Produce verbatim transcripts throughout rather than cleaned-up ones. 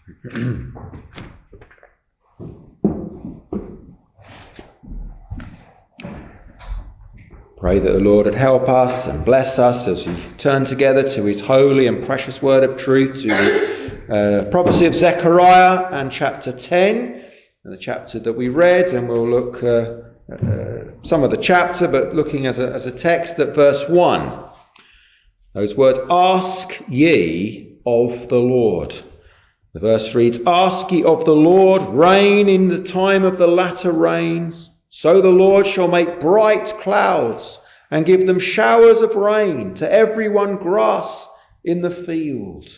Pray that the Lord would help us and bless us as we turn together to his holy and precious word of truth, to the uh, prophecy of Zechariah and chapter ten, the chapter that we read, and we'll look uh, at uh, some of the chapter, but looking as a, as a text at verse one. Those words, "Ask ye of the Lord." The verse reads, "Ask ye of the Lord rain in the time of the latter rains. So the Lord shall make bright clouds and give them showers of rain to everyone grass in the field."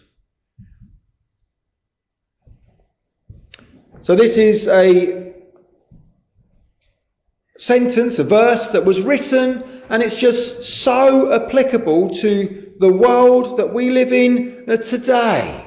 So this is a sentence, a verse that was written, and it's just so applicable to the world that we live in today.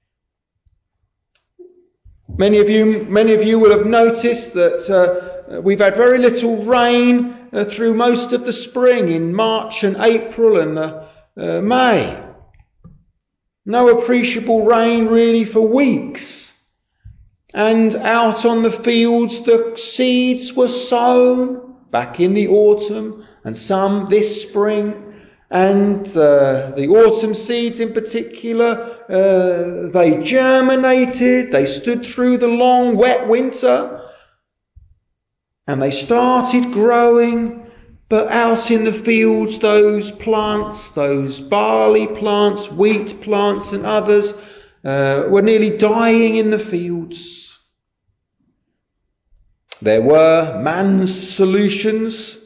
Many of you, many of you will have noticed that uh, we've had very little rain uh, through most of the spring in March and April and uh, uh, May. No appreciable rain really for weeks. And out on the fields the seeds were sown back in the autumn and some this spring. And uh, the autumn seeds in particular, uh, they germinated, they stood through the long wet winter, and they started growing. But out in the fields, those plants, those barley plants, wheat plants and others, uh, were nearly dying in the fields. There were man's solutions,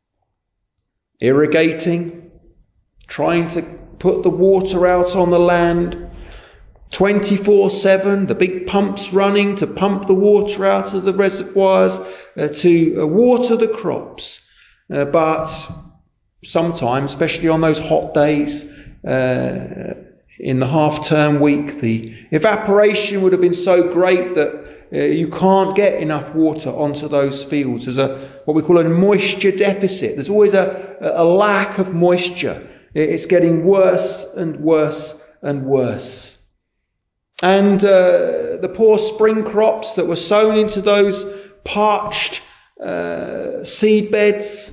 irrigating, trying to put the water out on the land, twenty-four seven, the big pumps running to pump the water out of the reservoirs uh, to uh, water the crops. Uh, but sometimes, especially on those hot days, uh, in the half-term week, the evaporation would have been so great that uh, you can't get enough water onto those fields. There's a what we call a moisture deficit. There's always a, a lack of moisture. It's getting worse and worse and worse. And uh, the poor spring crops that were sown into those parched uh, seed beds.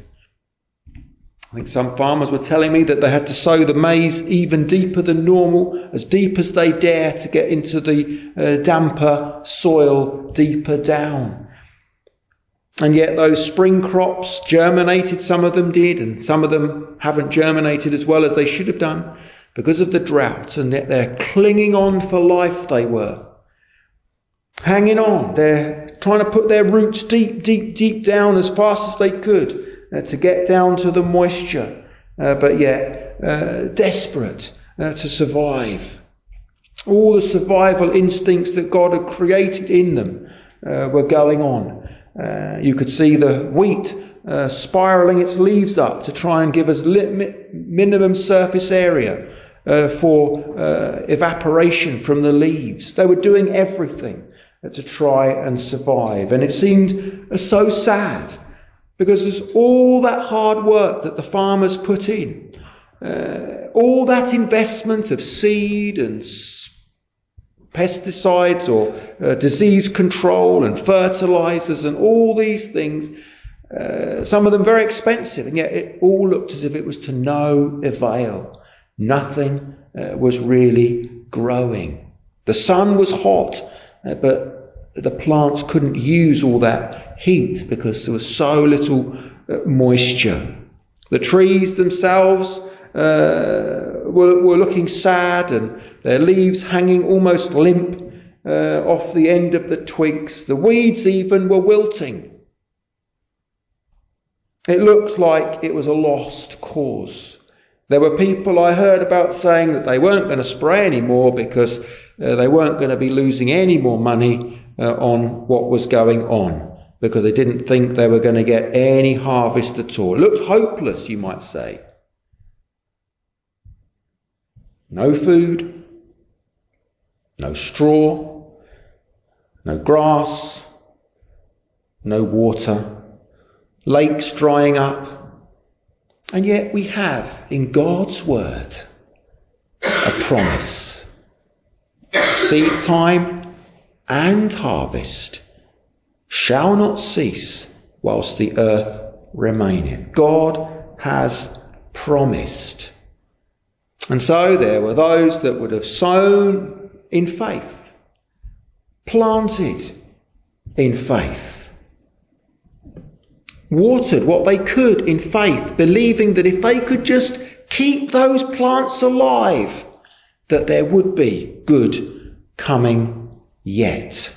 I think some farmers were telling me that they had to sow the maize even deeper than normal, as deep as they dare, to get into the uh, damper soil deeper down. And yet those spring crops germinated, some of them did, and some of them haven't germinated as well as they should have done because of the drought, and yet they're clinging on for life, they were. Hanging on, they're trying to put their roots deep, deep, deep down as fast as they could uh, to get down to the moisture, uh, but yet uh, desperate uh, to survive. All the survival instincts that God had created in them uh, were going on. Uh, you could see the wheat uh, spiralling its leaves up to try and give us li- minimum surface area uh, for uh, evaporation from the leaves. They were doing everything uh, to try and survive. And it seemed uh, so sad, because there's all that hard work that the farmers put in, uh, all that investment of seed and pesticides or uh, disease control and fertilizers and all these things, uh, some of them very expensive, and yet it all looked as if it was to no avail. Nothing uh, was really growing. The sun was hot, uh, but the plants couldn't use all that heat because there was so little uh, moisture. The trees themselves uh, were, were looking sad, and their leaves hanging almost limp uh, off the end of the twigs. The weeds even were wilting. It looked like it was a lost cause. There were people I heard about saying that they weren't going to spray anymore because uh, they weren't going to be losing any more money uh, on what was going on, because they didn't think they were going to get any harvest at all. It looked hopeless, you might say. No food, no straw, no grass, no water, lakes drying up. And yet we have in God's word a promise. Seed time and harvest shall not cease whilst the earth remaineth. God has promised. And so there were those that would have sown in faith, planted in faith, watered what they could in faith, believing that if they could just keep those plants alive, that there would be good coming yet.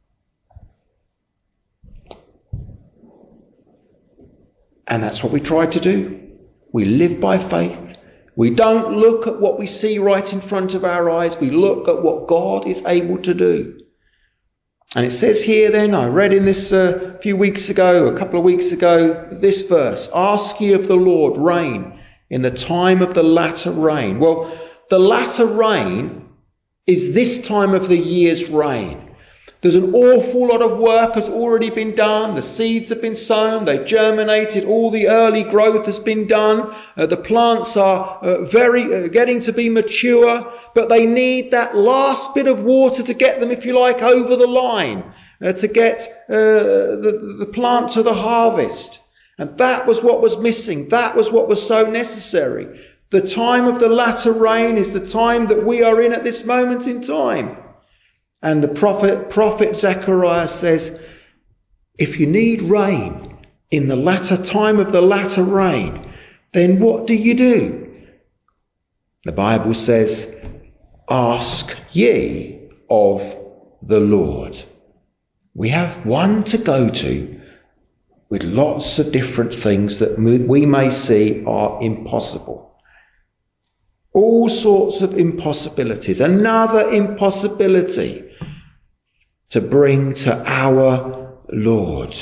And that's what we try to do. We live by faith. We don't look at what we see right in front of our eyes. We look at what God is able to do. And it says here then, I read in this a uh, few weeks ago, a couple of weeks ago, this verse, ask ye of the Lord rain in the time of the latter rain. Well, the latter rain is this time of the year's rain. There's an awful lot of work has already been done. The seeds have been sown. They've germinated. All the early growth has been done. Uh, the plants are uh, very uh, getting to be mature, but they need that last bit of water to get them, if you like, over the line, uh, to get uh, the, the plant to the harvest. And that was what was missing. That was what was so necessary. The time of the latter rain is the time that we are in at this moment in time. And the prophet, prophet Zechariah says, if you need rain in the latter time of the latter rain, then what do you do? The Bible says, ask ye of the Lord. We have one to go to with lots of different things that we may see are impossible. All sorts of impossibilities. Another impossibility to bring to our Lord.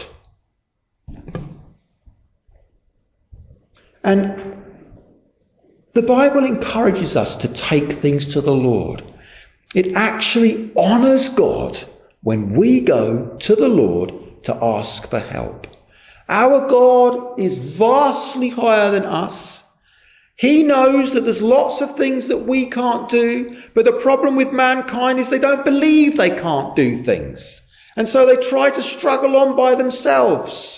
And the Bible encourages us to take things to the Lord. It actually honours God when we go to the Lord to ask for help. Our God is vastly higher than us. He knows that there's lots of things that we can't do, but the problem with mankind is they don't believe they can't do things. And so they try to struggle on by themselves.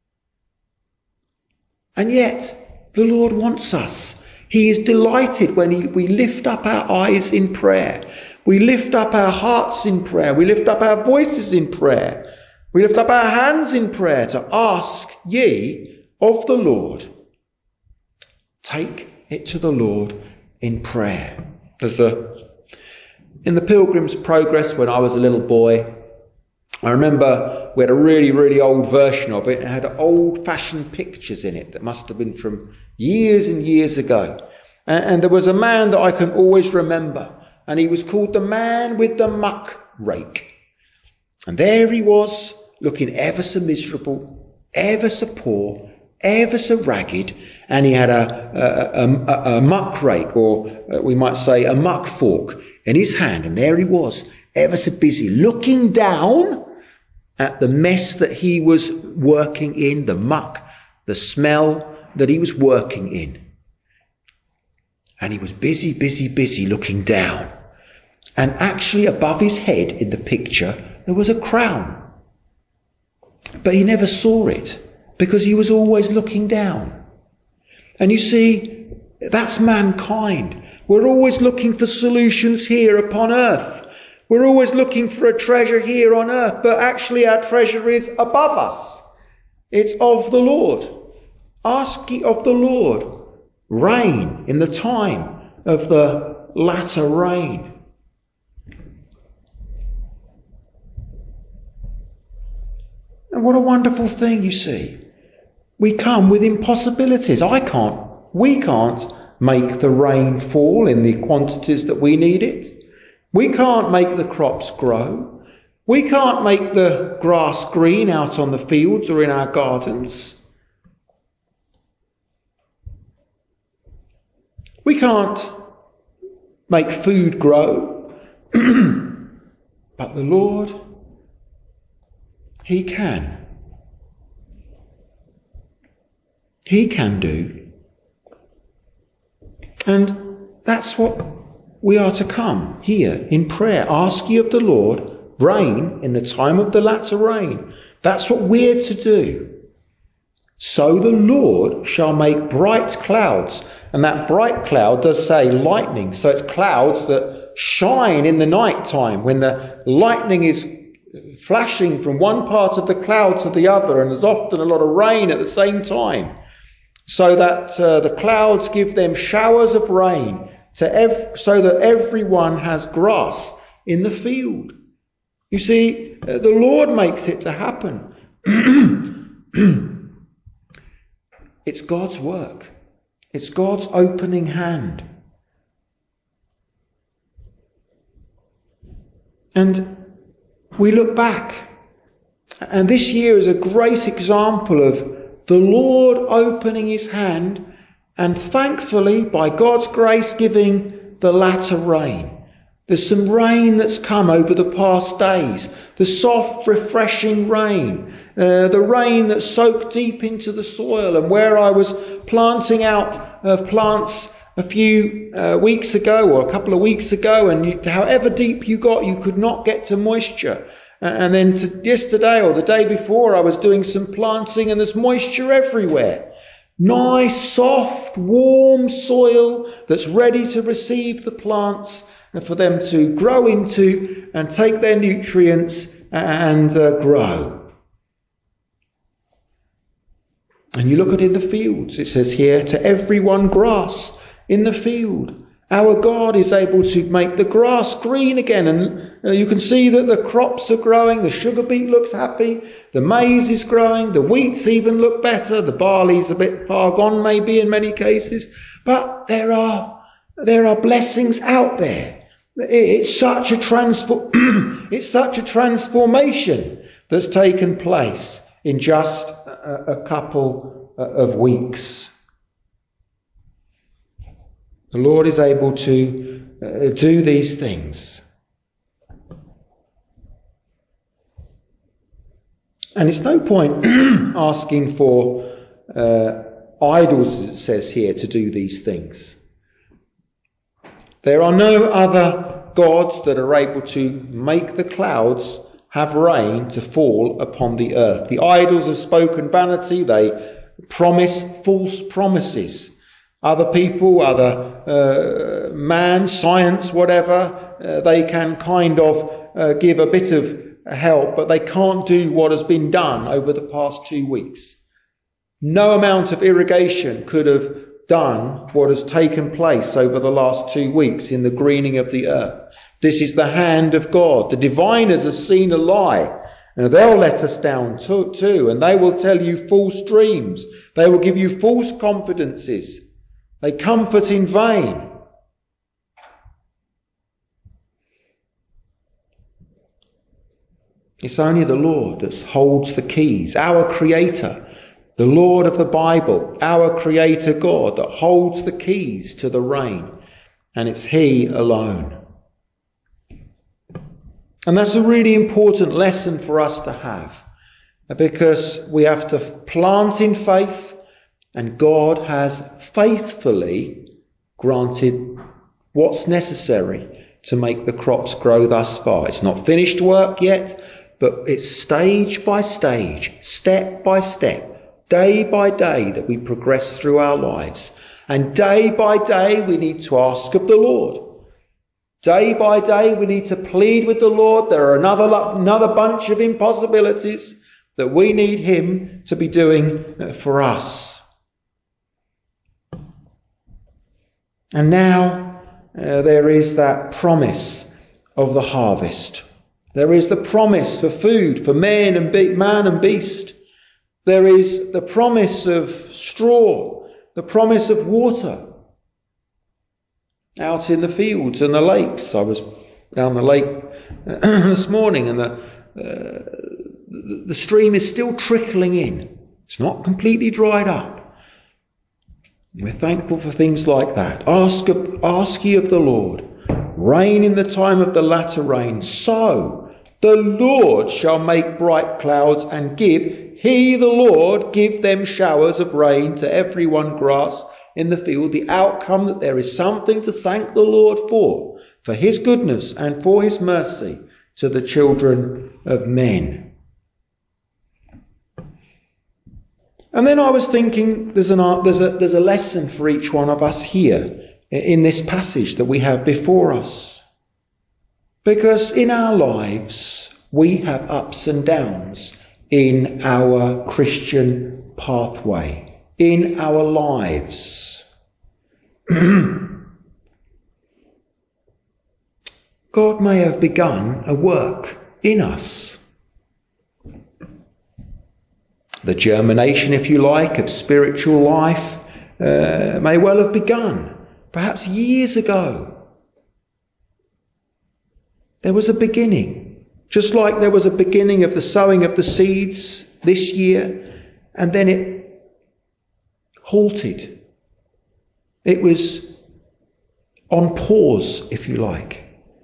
And yet, the Lord wants us. He is delighted when he, we lift up our eyes in prayer. We lift up our hearts in prayer. We lift up our voices in prayer. We lift up our hands in prayer to ask ye of the Lord. Take it to the Lord in prayer. As the, in the Pilgrim's Progress, when I was a little boy, I remember we had a really, really old version of it. It had old-fashioned pictures in it that must have been from years and years ago. And, and there was a man that I can always remember, and he was called the man with the muck rake. And there he was, looking ever so miserable, ever so poor, ever so ragged, and he had a, a, a, a muck rake, or we might say a muck fork, in his hand, and there he was, ever so busy, looking down at the mess that he was working in, the muck, the smell that he was working in. And he was busy, busy, busy looking down. And actually above his head in the picture, there was a crown. But he never saw it, because he was always looking down. And you see, that's mankind. We're always looking for solutions here upon earth. We're always looking for a treasure here on earth, but actually our treasure is above us. It's of the Lord. Ask ye of the Lord rain in the time of the latter rain. And what a wonderful thing, you see. We come with impossibilities. I can't, we can't make the rain fall in the quantities that we need it. We can't make the crops grow. We can't make the grass green out on the fields or in our gardens. We can't make food grow. But the Lord, He can. He can do. And that's what we are to come here in prayer. Ask ye of the Lord grain in the time of the latter rain. That's what we're to do. So the Lord shall make bright clouds. And that bright cloud does say lightning. So it's clouds that shine in the night time when the lightning is flashing from one part of the cloud to the other, and there's often a lot of rain at the same time. So that uh, the clouds give them showers of rain to ev- so that everyone has grass in the field. You see, uh, the Lord makes it to happen. It's God's work. It's God's opening hand. And we look back, and this year is a great example of the Lord opening his hand and thankfully, by God's grace, giving the latter rain. There's some rain that's come over the past days. The soft, refreshing rain. Uh, the rain that soaked deep into the soil. And where I was planting out uh, plants a few uh, weeks ago or a couple of weeks ago, and you, however deep you got, you could not get to moisture. Uh, and then to yesterday or the day before, I was doing some planting and there's moisture everywhere. Nice, soft, warm soil that's ready to receive the plants and for them to grow into and take their nutrients and uh, grow. And you look at it in the fields, it says here, to every one grass in the field. Our God is able to make the grass green again, and uh, you can see that the crops are growing. The sugar beet looks happy, the maize is growing, the wheats even look better, the barley's a bit far gone maybe in many cases, but there are there are blessings out there. It's such a transfor- it's such a transformation that's taken place in just a, a couple of weeks. The Lord is able to uh, do these things. And it's no point asking for uh, idols, as it says here, to do these things. There are no other gods that are able to make the clouds have rain to fall upon the earth. The idols have spoken vanity. They promise false promises. Other people, other uh, man, science, whatever, uh, they can kind of uh, give a bit of help, but they can't do what has been done over the past two weeks. No amount of irrigation could have done what has taken place over the last two weeks in the greening of the earth. This is the hand of God. The diviners have seen a lie. And they'll let us down too, too, and they will tell you false dreams. They will give you false confidences. They comfort in vain. It's only the Lord that holds the keys, our Creator, the Lord of the Bible, our Creator God, that holds the keys to the rain, and it's He alone. And that's a really important lesson for us to have, because we have to plant in faith, and God has faithfully granted what's necessary to make the crops grow thus far. It's not finished work yet, but it's stage by stage, step by step, day by day that we progress through our lives. And day by day we need to ask of the Lord. Day by day we need to plead with the Lord. There are another, another bunch of impossibilities that we need Him to be doing for us. And now uh, there is that promise of the harvest. There is the promise for food for man and, be- man and beast. There is the promise of straw, the promise of water out in the fields and the lakes. I was down the lake uh, this morning, and the, uh, the the stream is still trickling in. It's not completely dried up. We're thankful for things like that. Ask, ask ye of the Lord, rain in the time of the latter rain. So the Lord shall make bright clouds and give, He the Lord, give them showers of rain to every one grass in the field. The outcome that there is something to thank the Lord for, for His goodness and for His mercy, to the children of men. And then I was thinking there's, an, there's, a, there's a lesson for each one of us here in this passage that we have before us. Because in our lives, we have ups and downs in our Christian pathway, in our lives. God may have begun a work in us. The germination, if you like, of spiritual life uh, may well have begun, perhaps years ago. There was a beginning, just like there was a beginning of the sowing of the seeds this year, and then it halted. It was on pause, if you like.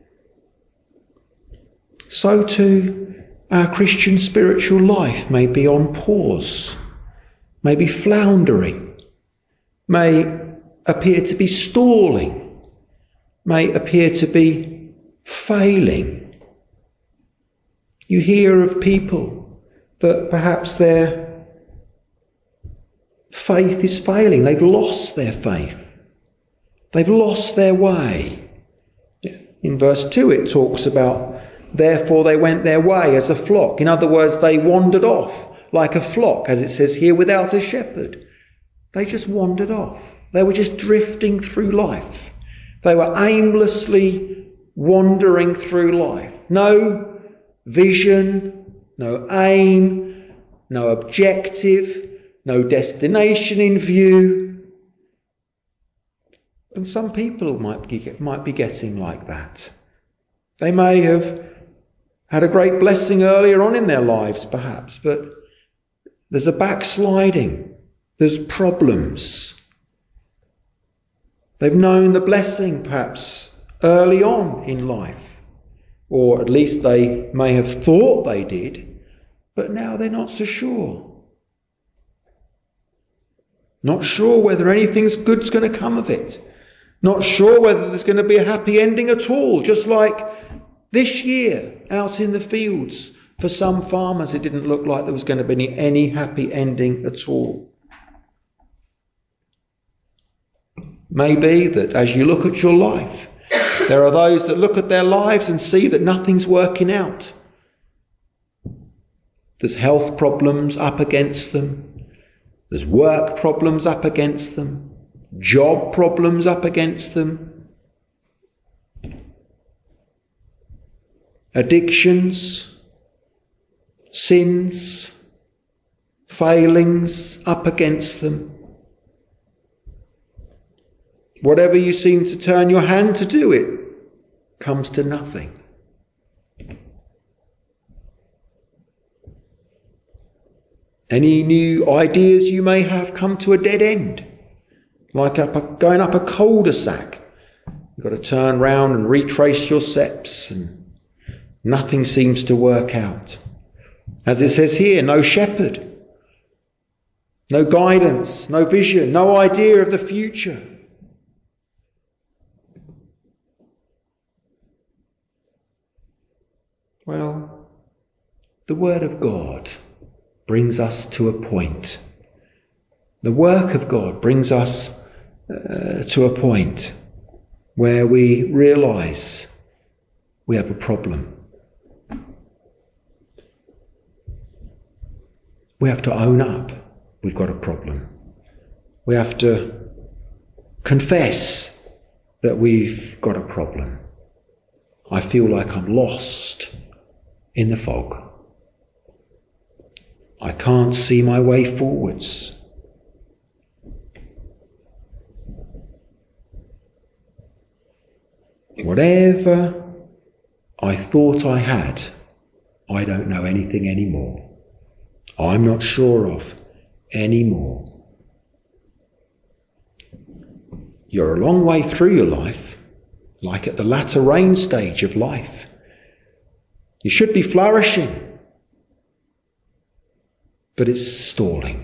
So too, our Christian spiritual life may be on pause, may be floundering, may appear to be stalling, may appear to be failing. You hear of people that perhaps their faith is failing. They've lost their faith. They've lost their way. In verse two it talks about, therefore they went their way as a flock. In other words, they wandered off like a flock, as it says here, without a shepherd. They just wandered off. They were just drifting through life. They were aimlessly wandering through life. No vision, no aim, no objective, no destination in view. And some people might be, might be getting like that. They may have had a great blessing earlier on in their lives, perhaps, but there's a backsliding. There's problems. They've known the blessing, perhaps, early on in life. Or at least they may have thought they did, but now they're not so sure. Not sure whether anything's good's going to come of it. Not sure whether there's going to be a happy ending at all, just like this year, out in the fields, for some farmers it didn't look like there was going to be any, any happy ending at all. Maybe that as you look at your life, there are those that look at their lives and see that nothing's working out. There's health problems up against them. There's work problems up against them. Job problems up against them. Addictions, sins, failings up against them. Whatever you seem to turn your hand to do, it comes to nothing. Any new ideas you may have come to a dead end, like up a, going up a cul-de-sac. You've got to turn round and retrace your steps, and nothing seems to work out. As it says here, no shepherd, no guidance, no vision, no idea of the future. Well, the Word of God brings us to a point. The work of God brings us uh, to a point where we realise we have a problem. We have to own up we've got a problem. We have to confess that we've got a problem. I feel like I'm lost in the fog. I can't see my way forwards. Whatever I thought I had, I don't know anything anymore. I'm not sure of anymore. You're a long way through your life, like at the latter rain stage of life. You should be flourishing, but it's stalling.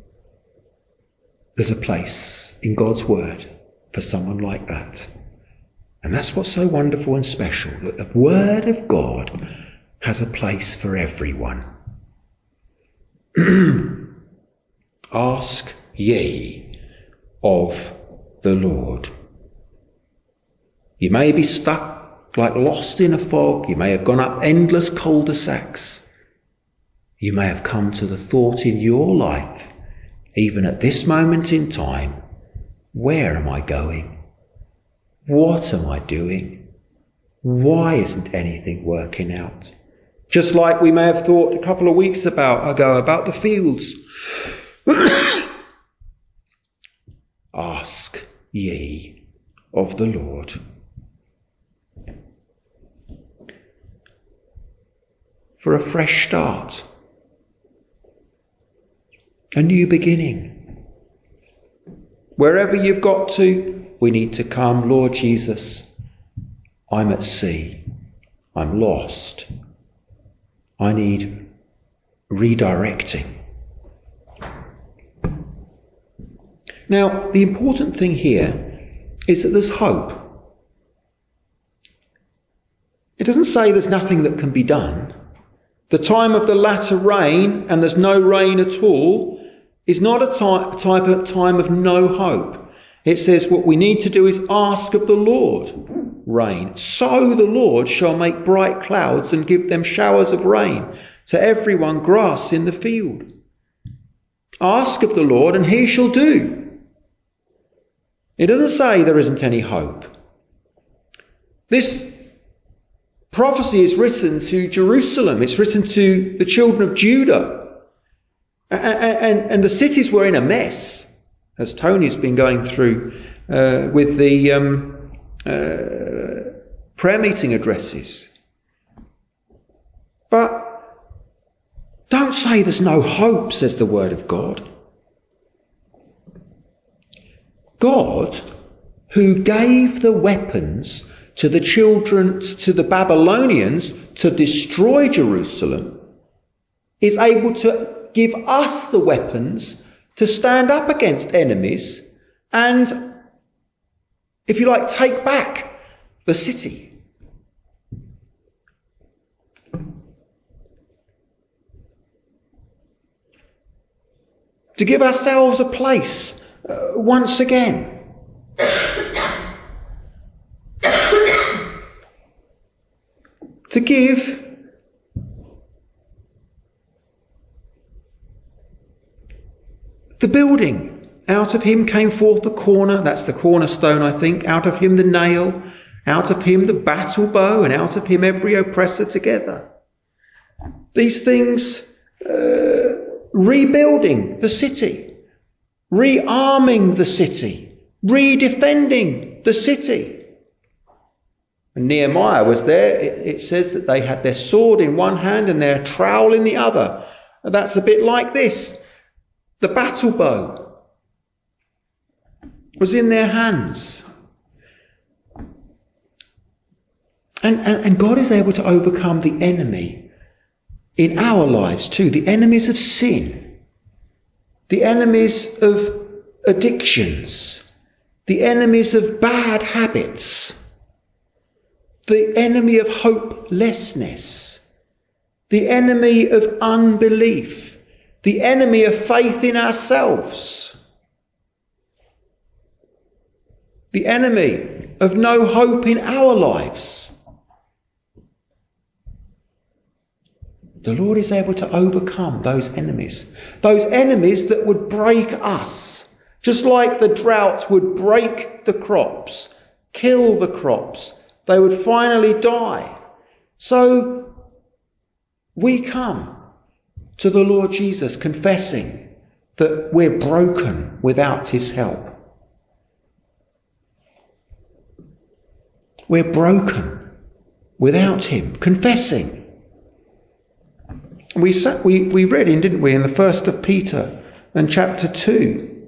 There's a place in God's Word for someone like that. And that's what's so wonderful and special, that the Word of God has a place for everyone. Ask ye of the Lord. You may be stuck like lost in a fog. You may have gone up endless cul-de-sacs. You may have come to the thought in your life, even at this moment in time, where am I going? What am I doing? Why isn't anything working out? Just like we may have thought a couple of weeks about, ago about the fields. Ask ye of the Lord. For a fresh start. A new beginning. Wherever you've got to, we need to come, Lord Jesus, I'm at sea. I'm lost. I need redirecting. Now, the important thing here is that there's hope. It doesn't say there's nothing that can be done. The time of the latter rain, and there's no rain at all, is not a ty- type of time of no hope. It says what we need to do is ask of the Lord rain. So the Lord shall make bright clouds and give them showers of rain to everyone grass in the field. Ask of the Lord and he shall do. It doesn't say there isn't any hope. This prophecy is written to Jerusalem. It's written to the children of Judah. And, and, and the cities were in a mess, as Tony's been going through uh, with the um, uh, prayer meeting addresses. But don't say there's no hope, says the Word of God. God, who gave the weapons to the children, to the Babylonians to destroy Jerusalem, is able to give us the weapons to stand up against enemies and, if you like, take back the city. To give ourselves a place uh, once again. To give the building. Out of him came forth the corner, that's the cornerstone, I think. Out of him the nail, out of him the battle bow, and out of him every oppressor together. These things, uh, rebuilding the city, rearming the city, redefending the city. When Nehemiah was there, it, it says that they had their sword in one hand and their trowel in the other. And that's a bit like this. The battle bow was in their hands. And, and, and God is able to overcome the enemy in our lives too. The enemies of sin. The enemies of addictions. The enemies of bad habits. The enemy of hopelessness. The enemy of unbelief. The enemy of faith in ourselves. The enemy of no hope in our lives. The Lord is able to overcome those enemies. Those enemies that would break us. Just like the drought would break the crops, kill the crops. They would finally die. So we come to the Lord Jesus confessing that we're broken without his help. We're broken without him, confessing. We sat, we, we read in, didn't we, in the first of Peter and chapter two,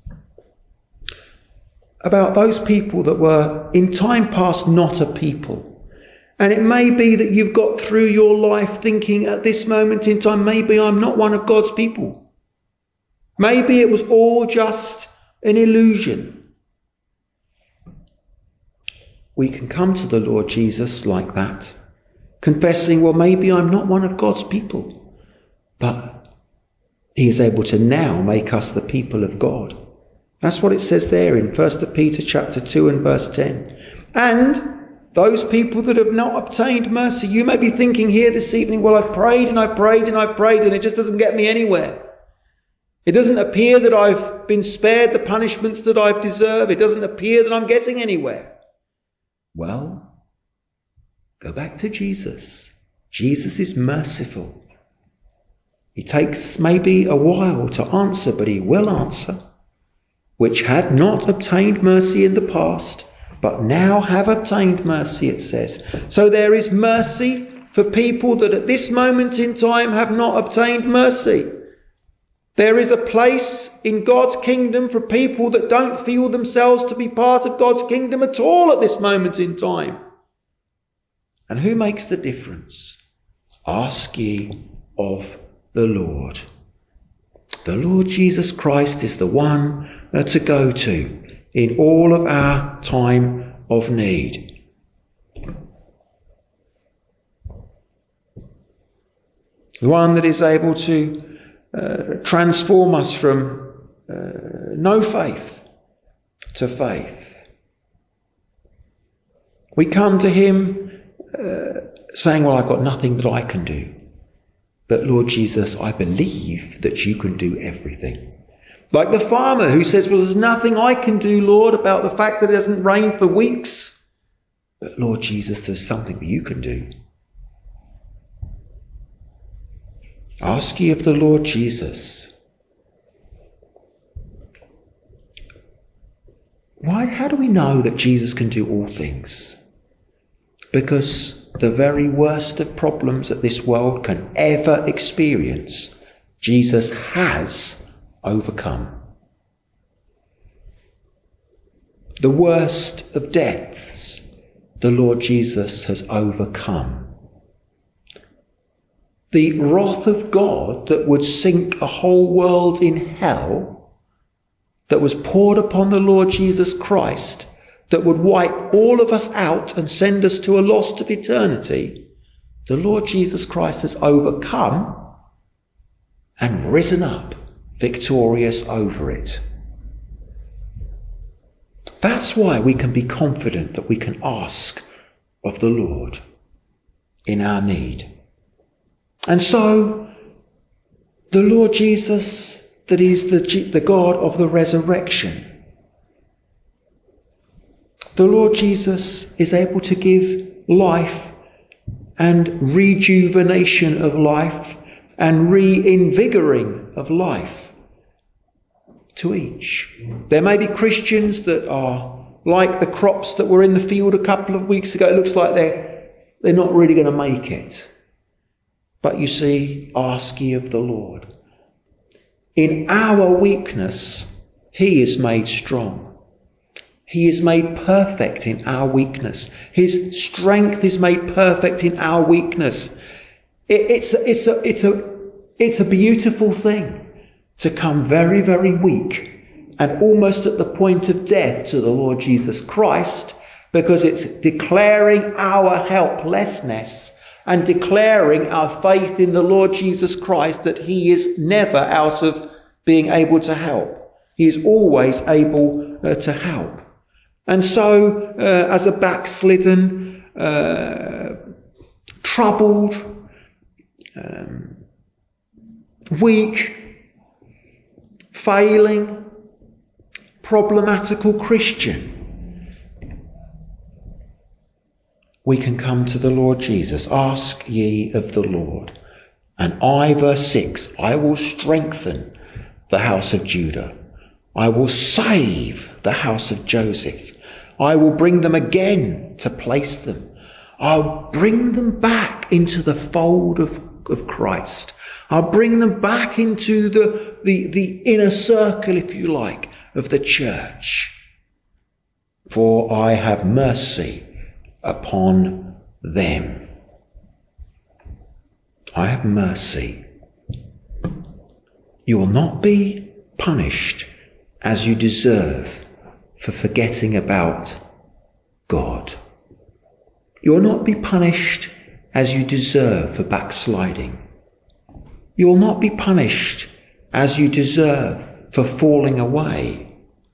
about those people that were in time past not a people. And it may be that you've got through your life thinking at this moment in time, maybe I'm not one of God's people. Maybe it was all just an illusion. we can come to the Lord Jesus like that, confessing, well, maybe I'm not one of God's people, but he is able to now make us the people of God. That's what it says there in First Peter chapter two and verse ten. And those people that have not obtained mercy, you may be thinking here this evening, well, I've prayed and I've prayed and I've prayed and it just doesn't get me anywhere. It doesn't appear that I've been spared the punishments that I've deserved. It doesn't appear that I'm getting anywhere. Well, go back to Jesus. Jesus is merciful. He takes maybe a while to answer, but he will answer. Which had not obtained mercy in the past, but now have obtained mercy, it says. So there is mercy for people that at this moment in time have not obtained mercy. There is a place in God's kingdom for people that don't feel themselves to be part of God's kingdom at all at this moment in time. And who makes the difference? Ask ye of the Lord. The Lord Jesus Christ is the one uh, to go to in all of our time of need. The one that is able to uh, transform us from uh, no faith to faith. We come to him uh, saying, well, I've got nothing that I can do. But Lord Jesus, I believe that you can do everything. Like the farmer who says, well, there's nothing I can do, Lord, about the fact that it hasn't rained for weeks. But Lord Jesus, there's something that you can do. Ask ye of the Lord Jesus. Why? How do we know that Jesus can do all things? Because the very worst of problems that this world can ever experience, Jesus has overcome. The worst of deaths, the Lord Jesus has overcome. The wrath of God that would sink a whole world in hell, that was poured upon the Lord Jesus Christ, that would wipe all of us out and send us to a lost of eternity, the Lord Jesus Christ has overcome and risen up victorious over it. That's why we can be confident that we can ask of the Lord in our need. And so, the Lord Jesus, that is the, the God of the resurrection, the Lord Jesus is able to give life and rejuvenation of life and reinvigorating of life to each. There may be Christians that are like the crops that were in the field a couple of weeks ago. It looks like they're, they're not really going to make it. But you see, ask ye of the Lord. In our weakness, he is made strong. He is made perfect in our weakness. His strength is made perfect in our weakness. It, it's, it's, a, it's, a, it's a beautiful thing to come very, very weak and almost at the point of death to the Lord Jesus Christ, because it's declaring our helplessness and declaring our faith in the Lord Jesus Christ, that he is never out of being able to help. He is always able uh, to help. And so, uh, as a backslidden, uh, troubled, um, weak, failing, problematical Christian, we can come to the Lord Jesus. Ask ye of the Lord. And I, verse six, I will strengthen the house of Judah. I will save the house of Joseph. I will bring them again to place them. I'll bring them back into the fold of, of Christ. I'll bring them back into the, the, the inner circle, if you like, of the church. For I have mercy upon them. I have mercy. You will not be punished as you deserve for forgetting about God. You'll not be punished as you deserve for backsliding. You'll not be punished as you deserve for falling away.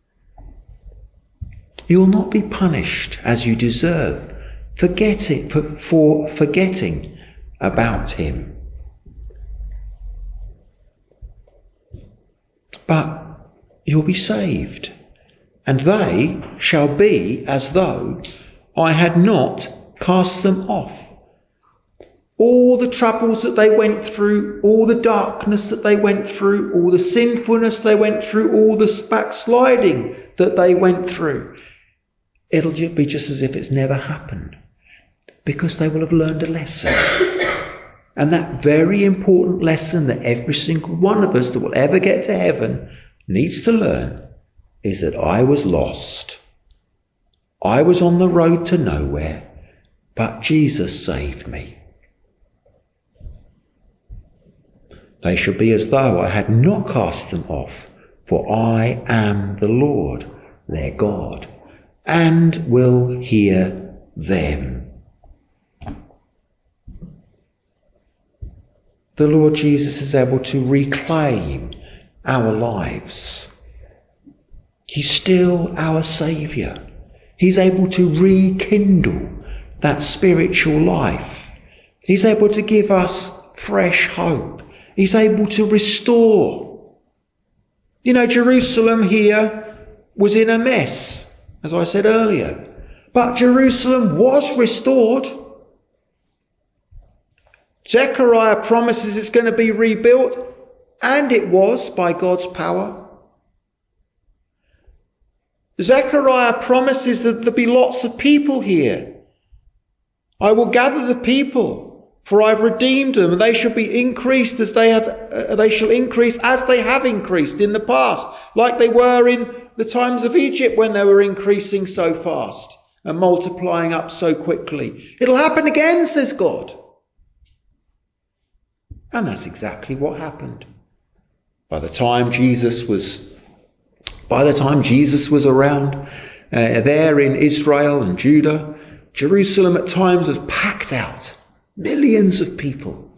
You'll not be punished as you deserve forgetting, for, for forgetting about him. But you'll be saved, and they shall be as though I had not cast them off. All the troubles that they went through, all the darkness that they went through, all the sinfulness they went through, all the backsliding that they went through, it'll be just as if it's never happened, because they will have learned a lesson. And that very important lesson that every single one of us that will ever get to heaven needs to learn is that I was lost. I was on the road to nowhere, but Jesus saved me. They shall be as though I had not cast them off, for I am the Lord, their God, and will hear them. The Lord Jesus is able to reclaim our lives. He's still our Saviour. He's able to rekindle that spiritual life. He's able to give us fresh hope. He's able to restore. You know, Jerusalem here was in a mess, as I said earlier. But Jerusalem was restored. Zechariah promises it's going to be rebuilt, and it was by God's power. Zechariah promises that there'll be lots of people here. I will gather the people, for I've redeemed them, and they shall be increased as they have. Uh, they shall increase as they have increased in the past, like they were in the times of Egypt when they were increasing so fast and multiplying up so quickly. It'll happen again, says God. And that's exactly what happened. By the time Jesus was, by the time Jesus was around uh, there in Israel and Judah, Jerusalem at times was packed out. Millions of people.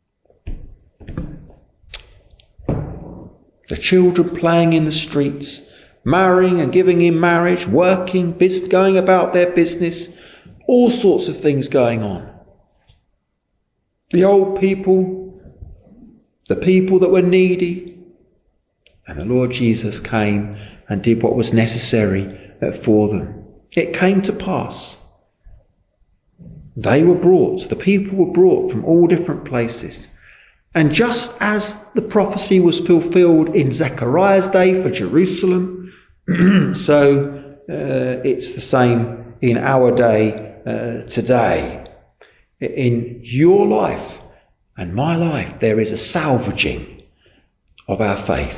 The children playing in the streets, marrying and giving in marriage, working, bis- going about their business, all sorts of things going on. The old people, the people that were needy, and the Lord Jesus came and did what was necessary for them. It came to pass. They were brought, the people were brought from all different places. And just as the prophecy was fulfilled in Zechariah's day for Jerusalem, so uh, it's the same in our day uh, today. In your life and my life, there is a salvaging of our faith.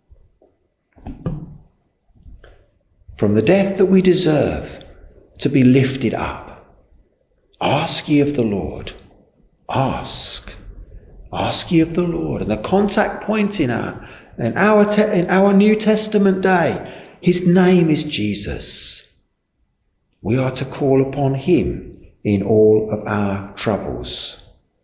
From the death that we deserve to be lifted up. Ask ye of the Lord. Ask. Ask ye of the Lord. And the contact point in our, in our, te- in our New Testament day, his name is Jesus. We are to call upon him in all of our troubles.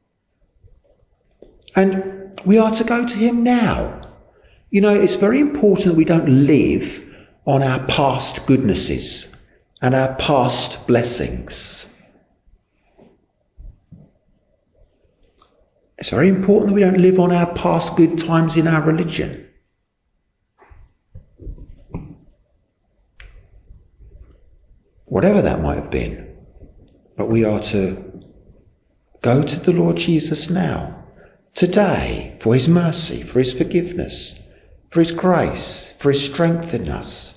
And we are to go to him now. You know, it's very important that we don't live on our past goodnesses and our past blessings. It's very important that we don't live on our past good times in our religion. Whatever that might have been. But we are to go to the Lord Jesus now, today, for his mercy, for his forgiveness, for his grace, for his strength in us.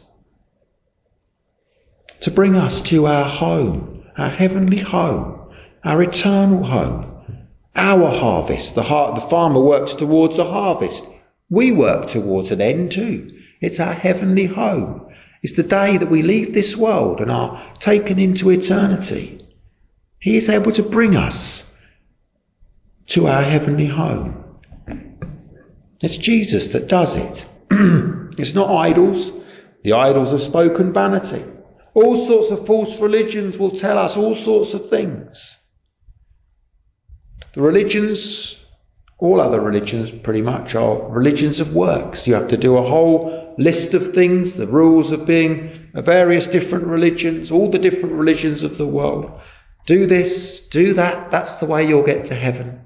To bring us to our home, our heavenly home, our eternal home. Our harvest, the, har- the farmer works towards a harvest. We work towards an end too. It's our heavenly home. It's the day that we leave this world and are taken into eternity. He is able to bring us to our heavenly home. It's Jesus that does it. It's not idols. The idols have spoken vanity. All sorts of false religions will tell us all sorts of things. The religions, all other religions pretty much, are religions of works. You have to do a whole list of things, the rules of being various different religions, all the different religions of the world. Do this, do that, that's the way you'll get to heaven.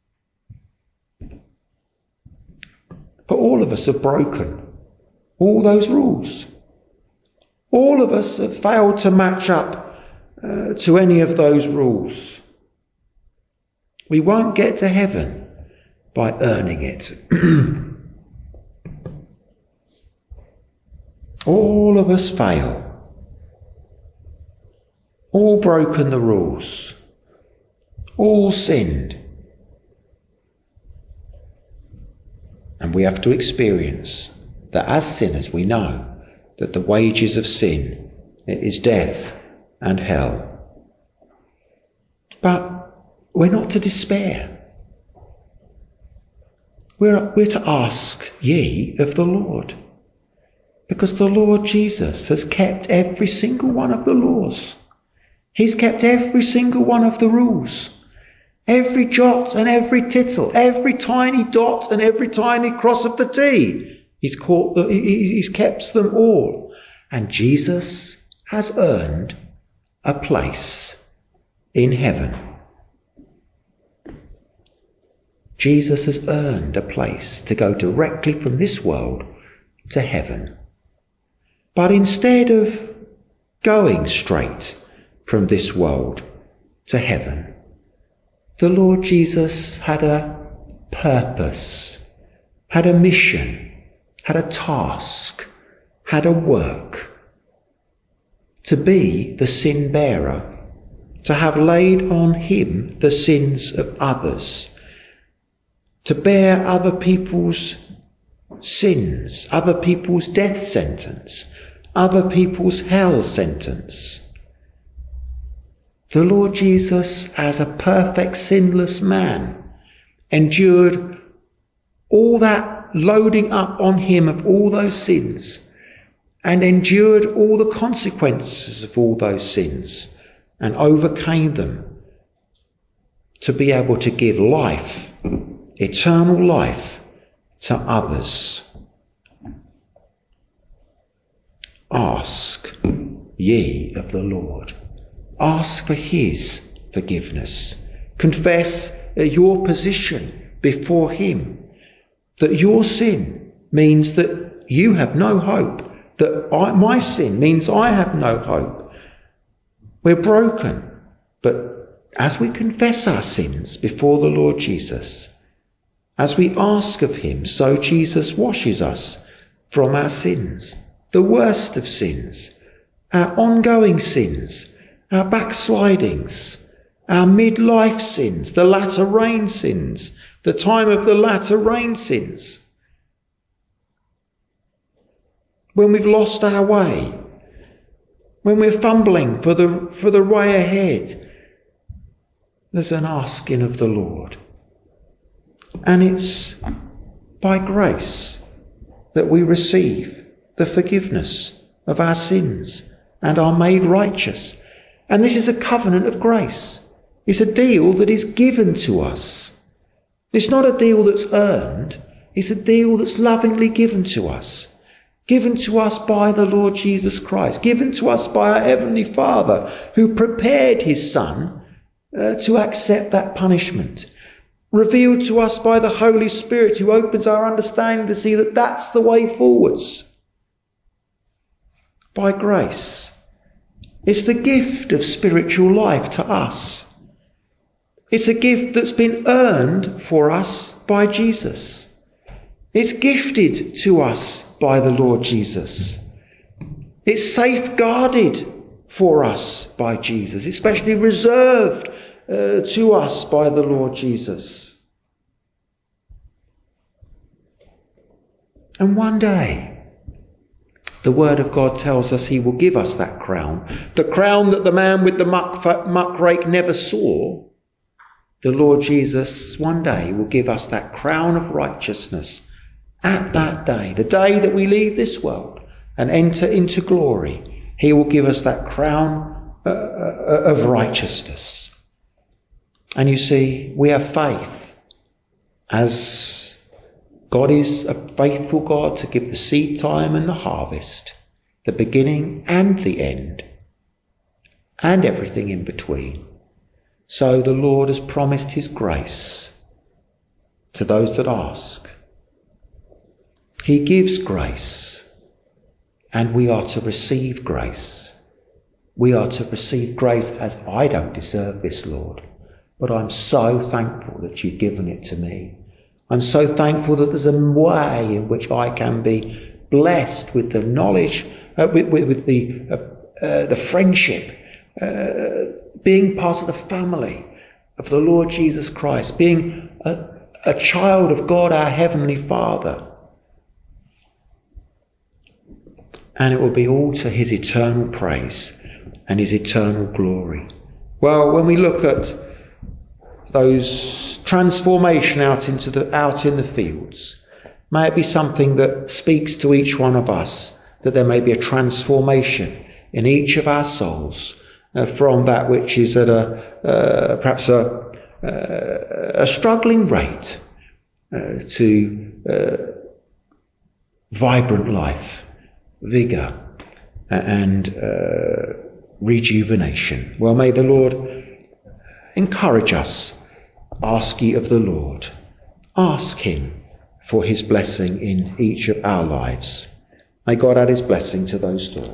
But all of us have broken all those rules. All of us have failed to match up uh, to any of those rules. We won't get to heaven by earning it. All of us fail. All broken the rules. All sinned. And we have to experience that as sinners we know that the wages of sin is death and hell. But we're not to despair. We're, we're to ask ye of the Lord. Because the Lord Jesus has kept every single one of the laws. He's kept every single one of the rules. Every jot and every tittle, every tiny dot and every tiny cross of the T. He's, caught the, he's kept them all. And Jesus has earned a place in heaven. Jesus has earned a place to go directly from this world to heaven. But instead of going straight from this world to heaven, the Lord Jesus had a purpose, had a mission, had a task, had a work. To be the sin bearer, to have laid on him the sins of others, to bear other people's sins, other people's death sentence, other people's hell sentence. The Lord Jesus, as a perfect sinless man, endured all that loading up on him of all those sins, and endured all the consequences of all those sins, and overcame them to be able to give life, eternal life, to others. Ask ye of the Lord. Ask for his forgiveness. Confess your position before him, that your sin means that you have no hope, that I, my sin means I have no hope. We're broken, but as we confess our sins before the Lord Jesus, as we ask of him, so Jesus washes us from our sins, the worst of sins, our ongoing sins, our backslidings, our midlife sins, the latter rain sins, the time of the latter rain sins. When we've lost our way, when we're fumbling for the, for the way ahead, there's an asking of the Lord. And it's by grace that we receive the forgiveness of our sins and are made righteous. And this is a covenant of grace. It's a deal that is given to us. It's not a deal that's earned. It's a deal that's lovingly given to us. Given to us by the Lord Jesus Christ. Given to us by our Heavenly Father, who prepared his Son uh, to accept that punishment. Revealed to us by the Holy Spirit, who opens our understanding to see that that's the way forwards. By grace. It's the gift of spiritual life to us. It's a gift that's been earned for us by Jesus. It's gifted to us by the Lord Jesus. It's safeguarded for us by Jesus. It's specially reserved uh, to us by the Lord Jesus. And one day, the Word of God tells us he will give us that crown. The crown that the man with the muck, muck rake never saw. The Lord Jesus one day will give us that crown of righteousness at that day. The day that we leave this world and enter into glory. He will give us that crown uh, of righteousness. And you see, we have faith, as God is a faithful God to give the seed time and the harvest, the beginning and the end, and everything in between. So the Lord has promised his grace to those that ask. He gives grace, and we are to receive grace. We are to receive grace as I don't deserve this, Lord, but I'm so thankful that you've given it to me. I'm so thankful that there's a way in which I can be blessed with the knowledge, uh, with, with, with the uh, uh, the friendship, uh, being part of the family of the Lord Jesus Christ, being a, a child of God, our Heavenly Father. And it will be all to his eternal praise and his eternal glory. Well, when we look at those transformation out into the out in the fields, may it be something that speaks to each one of us, that there may be a transformation in each of our souls uh, from that which is at a uh, perhaps a, uh, a struggling rate uh, to uh, vibrant life, vigour and uh, rejuvenation. Well, may the Lord encourage us. Ask ye of the Lord. Ask him for his blessing in each of our lives. May God add his blessing to those thoughts.